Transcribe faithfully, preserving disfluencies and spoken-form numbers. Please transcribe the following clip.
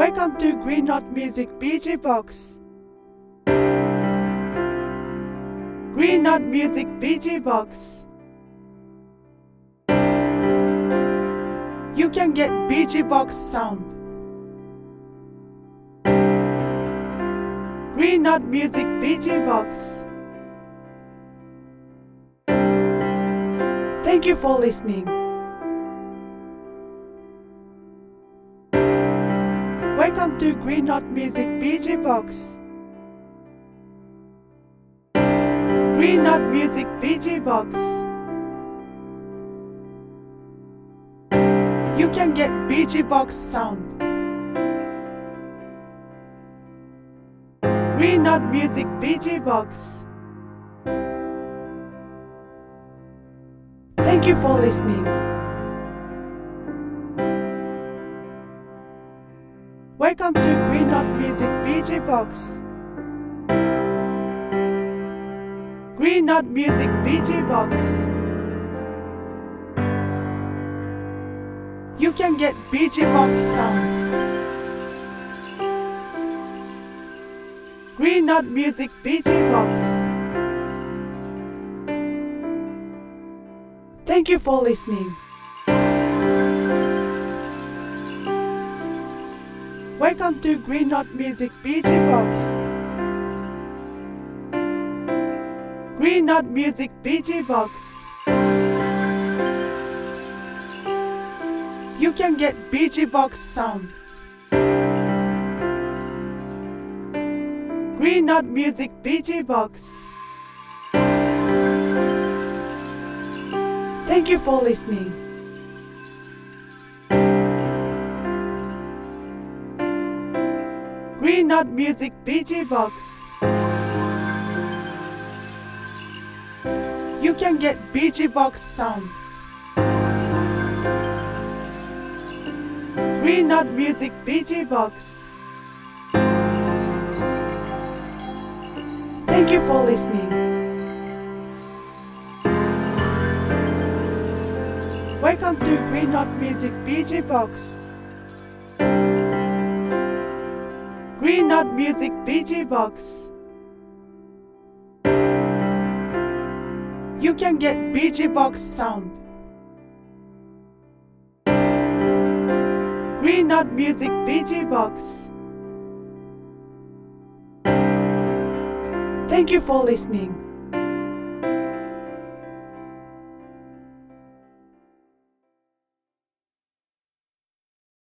Welcome to Green Knot Music B G Box. Green Knot Music B G Box. You can get B G Box sound. Green Knot Music B G Box. Thank you for listening. Welcome to Green Knot Music B G Box. Green Knot Music B G Box. You can get B G Box sound. Green Knot Music B G Box. Thank you for listening. Welcome to Green Knot Music B G Box. Green Knot Music B G Box. You can get B G Box sound. Green Knot Music B G Box. Thank you for listening. Welcome to Green Knot Music B G Box. Green Knot Music B G Box. You can get B G Box sound. Green Knot Music B G Box. Thank you for listening. Green Knot Music B G Box. You can get B G Box sound. Green Knot Music B G Box. Thank you for listening. Welcome to Green Knot Music B G Box. Green Knot Music B G Box. You can get B G Box sound. Green Knot Music B G Box. Thank you for listening.